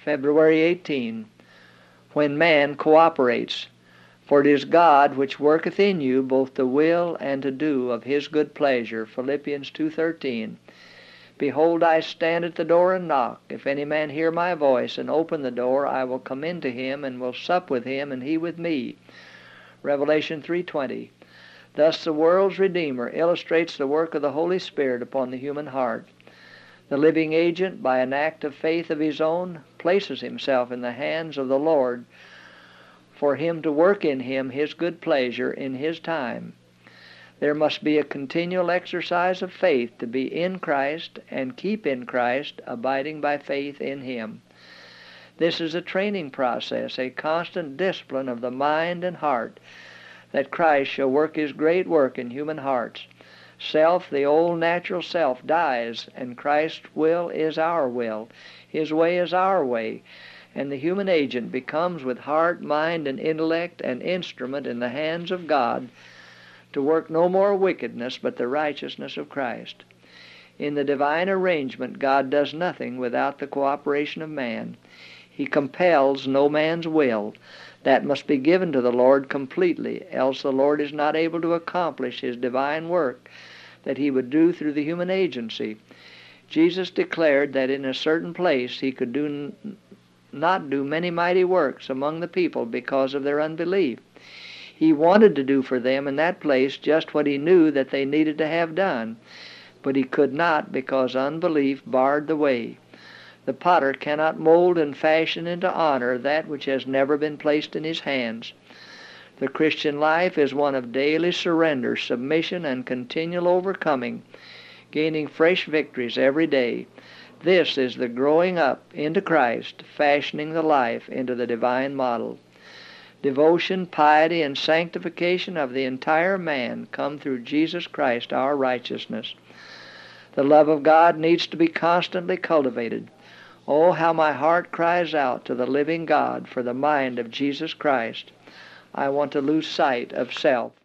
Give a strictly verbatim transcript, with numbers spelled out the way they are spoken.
February eighteenth. When man cooperates. For it is God which worketh in you both to will and to do of his good pleasure. Philippians two thirteen. Behold, I stand at the door and knock. If any man hear my voice and open the door, I will come in to him and will sup with him and he with me. Revelation three twenty. Thus the world's Redeemer illustrates the work of the Holy Spirit upon the human heart. The living agent, by an act of faith of his own, places himself in the hands of the Lord for him to work in him his good pleasure in his time. There must be a continual exercise of faith to be in Christ and keep in Christ, abiding by faith in him. This is a training process, a constant discipline of the mind and heart, that Christ shall work his great work in human hearts. Self, the old natural self, dies, and Christ's will is our will. His way is our way, and the human agent becomes with heart, mind, and intellect an instrument in the hands of God to work no more wickedness but the righteousness of Christ. In the divine arrangement, God does nothing without the cooperation of man. He compels no man's will. That must be given to the Lord completely, else the Lord is not able to accomplish his divine work that he would do through the human agency. Jesus declared that in a certain place he could do n- not do many mighty works among the people because of their unbelief. He wanted to do for them in that place just what he knew that they needed to have done, but he could not because unbelief barred the way. The potter cannot mold and fashion into honor that which has never been placed in his hands. The Christian life is one of daily surrender, submission, and continual overcoming, gaining fresh victories every day. This is the growing up into Christ, fashioning the life into the divine model. Devotion, piety, and sanctification of the entire man come through Jesus Christ, our righteousness. The love of God needs to be constantly cultivated. Oh, how my heart cries out to the living God for the mind of Jesus Christ. I want to lose sight of self.